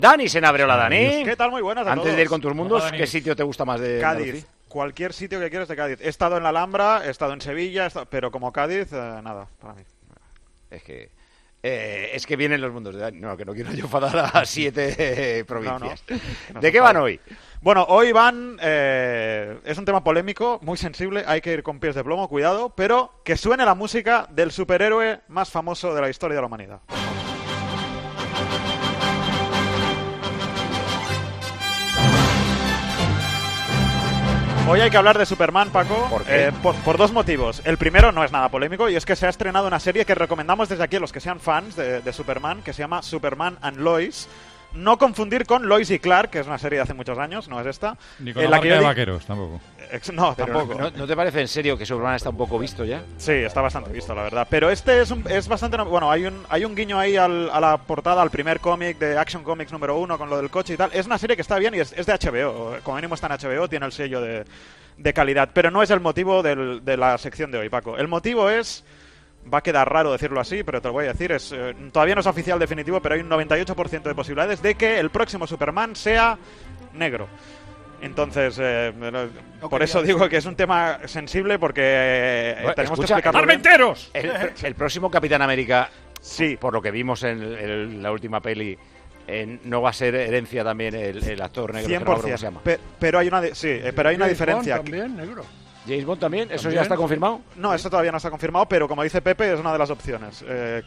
Dani Senabre, hola Dani. ¿Qué tal? Muy buenas a Antes todos. de ir con tus mundos, ¿qué sitio te gusta más de Cádiz. Andalucía? Cualquier sitio que quieras de Cádiz. He estado en la Alhambra, he estado en Sevilla, pero como Cádiz, nada, para mí. Es que vienen los mundos de Dani. No, que no quiero yo enfadar a 7 provincias. No ¿De qué van hoy? Bueno, hoy van... es un tema polémico, muy sensible, hay que ir con pies de plomo, cuidado, pero que suene la música del superhéroe más famoso de la historia de la humanidad. Hoy hay que hablar de Superman, Paco. ¿Por qué? Por dos motivos. El primero no es nada polémico y es que se ha estrenado una serie que recomendamos desde aquí a los que sean fans de Superman, que se llama Superman and Lois. No confundir con Lois y Clark, que es una serie de hace muchos años, no es esta. Ni con la marca de vaqueros, tampoco. No, Pero tampoco. ¿no te parece en serio que Superman está un poco visto ya? Sí, está bastante visto, la verdad. Pero este es bastante... Bueno, hay un guiño ahí a la portada, al primer cómic de Action Comics número 1 con lo del coche y tal. Es una serie que está bien y es de HBO. Como mínimo está en HBO, tiene el sello de calidad. Pero no es el motivo de la sección de hoy, Paco. El motivo es... Va a quedar raro decirlo así, pero te lo voy a decir. Todavía no es oficial definitivo, pero hay un 98% de posibilidades de que el próximo Superman sea negro. Entonces, por eso digo que es un tema sensible, porque tenemos que explicarlo bien. ¡Armenteros! El próximo Capitán América, Sí, por lo que vimos en la última peli, no va a ser herencia también el actor negro. 100%. Que no me acuerdo cómo se llama. Pero hay una diferencia. También, negro. ¿James Bond también? ¿Eso ¿También? ya está confirmado? No, esto todavía no está confirmado, pero como dice Pepe, es una de las opciones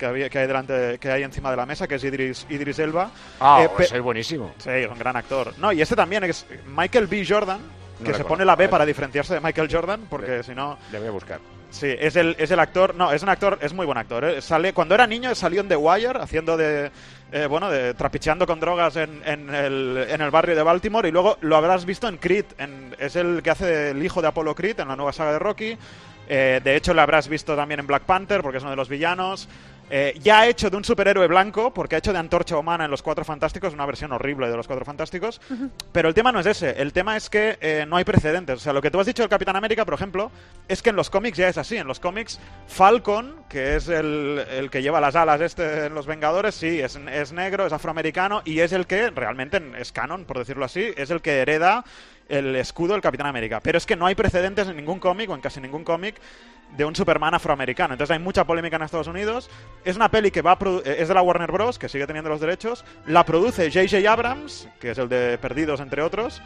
que hay encima de la mesa, que es Idris Elba. Es buenísimo. Sí, es un gran actor. No, y este también es Michael B. Jordan, que No se recuerdo. pone la B A ver. para diferenciarse de Michael Jordan, porque si no... Le voy a buscar. Sí, es el actor... No, es un actor, es muy buen actor. Cuando era niño salió en The Wire, haciendo de trapicheando con drogas en el barrio de Baltimore, y luego lo habrás visto en Creed. Es el que hace el hijo de Apollo Creed en la nueva saga de Rocky. De hecho, lo habrás visto también en Black Panther, porque es uno de los villanos. Ya ha hecho de un superhéroe blanco, porque ha hecho de Antorcha Humana en Los Cuatro Fantásticos, una versión horrible de Los Cuatro Fantásticos. Pero el tema no es ese, el tema es que no hay precedentes. O sea, lo que tú has dicho del Capitán América, por ejemplo, es que en los cómics ya es así. En los cómics, Falcon, que es el que lleva las alas en Los Vengadores, sí, es negro, es afroamericano, y es el que, realmente es canon, por decirlo así, es el que hereda el escudo del Capitán América. Pero es que no hay precedentes en ningún cómic, o en casi ningún cómic, de un Superman afroamericano. Entonces hay mucha polémica en Estados Unidos. Es una peli que es de la Warner Bros., que sigue teniendo los derechos. La produce J.J. Abrams, que es el de Perdidos, entre otros.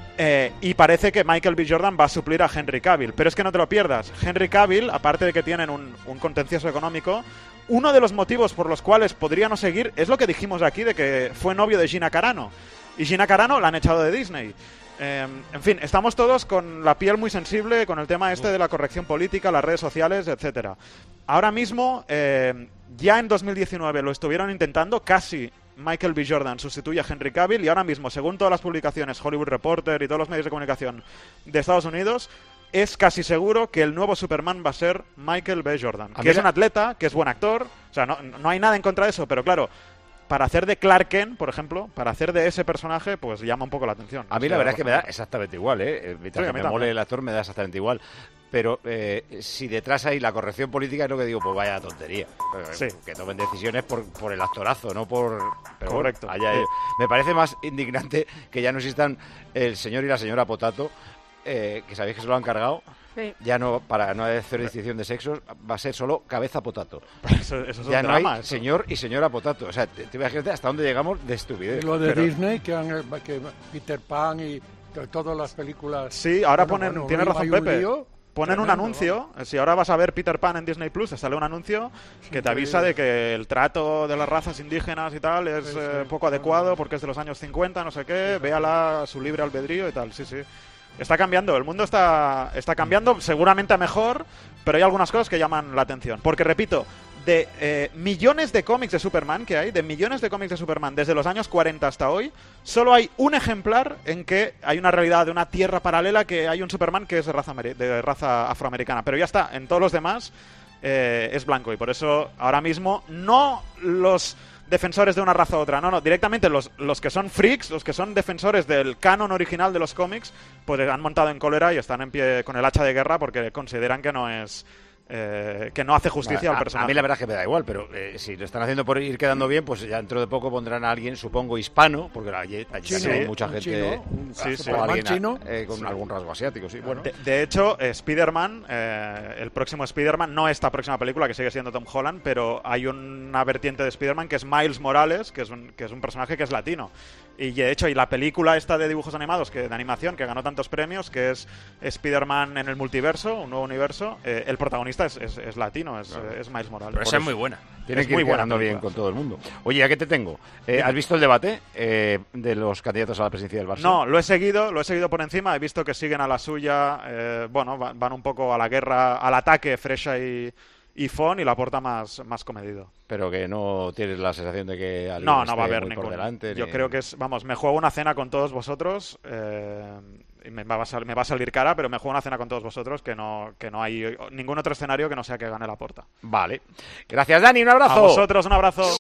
Y parece que Michael B. Jordan va a suplir a Henry Cavill. Pero es que no te lo pierdas. Henry Cavill, aparte de que tienen un contencioso económico, uno de los motivos por los cuales podría no seguir es lo que dijimos aquí, de que fue novio de Gina Carano. Y Gina Carano la han echado de Disney. En fin, estamos todos con la piel muy sensible con el tema de la corrección política, las redes sociales, etcétera. Ahora mismo, ya en 2019 lo estuvieron intentando, casi Michael B. Jordan sustituye a Henry Cavill, y ahora mismo, según todas las publicaciones, Hollywood Reporter y todos los medios de comunicación de Estados Unidos, es casi seguro que el nuevo Superman va a ser Michael B. Jordan, que es un atleta, que es buen actor. O sea, no hay nada en contra de eso, pero claro, para hacer de Clark Kent, por ejemplo, para hacer de ese personaje, pues llama un poco la atención. A mí la verdad es que me da exactamente igual, Mientras Sí, a que mí me mole también. el actor, me da exactamente igual. Pero si detrás hay la corrección política, es lo que digo, pues vaya tontería. Sí. Que tomen decisiones por el actorazo, no por... Pero Correcto. Bueno, allá ellos. Me parece más indignante que ya no existan el señor y la señora Potato, que sabéis que se lo han cargado. Sí. Ya no, para no hacer distinción de sexos, va a ser solo cabeza Potato. Eso es un Ya no drama, hay eso. señor y señora Potato. O sea, te imaginas hasta dónde llegamos de estupidez. Y lo de Pero- Disney, que Peter Pan y todas las películas... Sí, ahora Bueno, tienes razón, hay un Pepe. lío Ponen un tremendo, anuncio, si ahora vas a ver Peter Pan en Disney Plus, te sale un anuncio que te avisa de que el trato de las razas indígenas y tal es Sí, sí. poco adecuado porque es de los años 50, no sé qué, véala a su libre albedrío y tal, sí. Está cambiando, el mundo está cambiando, seguramente a mejor, pero hay algunas cosas que llaman la atención. Porque, repito, de millones de cómics de Superman que hay, de millones de cómics de Superman desde los años 40 hasta hoy, solo hay un ejemplar en que hay una realidad de una tierra paralela, que hay un Superman que es de raza afroamericana. Pero ya está, en todos los demás es blanco, y por eso ahora mismo no los defensores de una raza u otra, no, directamente los que son freaks, los que son defensores del canon original de los cómics, pues han montado en cólera y están en pie con el hacha de guerra porque consideran que no es que no hace justicia al personaje. A mí la verdad es que me da igual, pero si lo están haciendo por ir quedando bien, pues ya dentro de poco pondrán a alguien, supongo, hispano, porque allí Chino, hay mucha gente chino, o alguien chino. Con algún rasgo asiático, sí. Bueno. De hecho, Spider-Man, el próximo Spider-Man, no esta próxima película que sigue siendo Tom Holland, pero hay una vertiente de Spider-Man que es Miles Morales, que es un personaje que es latino. Y de hecho, la película esta de dibujos animados, de animación, que ganó tantos premios, que es Spider-Man en el multiverso, un nuevo universo, el protagonista es latino, es Miles Morales. Pero esa es muy buena. Tiene que ir quedando bien con todo el mundo. Oye, ¿a qué te tengo? ¿Has visto el debate de los candidatos a la presidencia del Barça? No, lo he seguido por encima, he visto que siguen a la suya, van un poco a la guerra, al ataque Freixa y Font, y Laporta más comedido. Pero que no tienes la sensación de que alguien no esté va a haber muy ningún. por delante. Yo creo que me juego una cena con todos vosotros, y me va a salir cara, pero me juego una cena con todos vosotros, que no hay ningún otro escenario que no sea que gane Laporta. Vale. Gracias, Dani, un abrazo. A vosotros un abrazo.